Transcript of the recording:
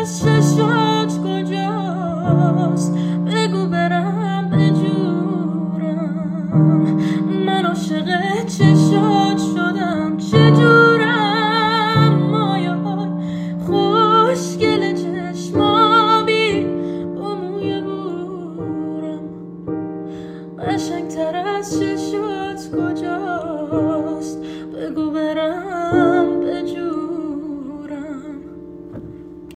از چشات کجاست؟ بگو برم بجورم، من عاشق چشات شدم. چجورم مایه‌های خوشگل چشمابی با موی بورم قشنگتر از